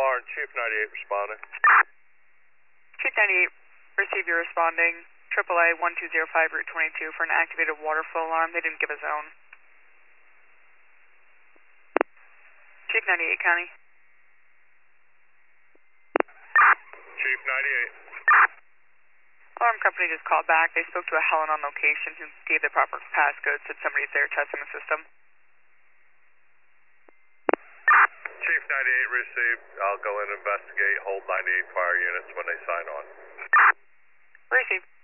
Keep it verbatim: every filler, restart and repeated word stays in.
alarm, Chief ninety-eight responding. Chief ninety-eight, receive your responding. triple A one two zero five Route twenty-two for an activated water flow alarm. They didn't give a zone. Chief ninety-eight County. Chief ninety-eight. Alarm company just called back. They spoke to a Helen on location who gave the proper passcode, said somebody's there testing the system. Chief ninety-eight received. I'll go in and investigate. Hold ninety-eight fire units when they sign on. Receive.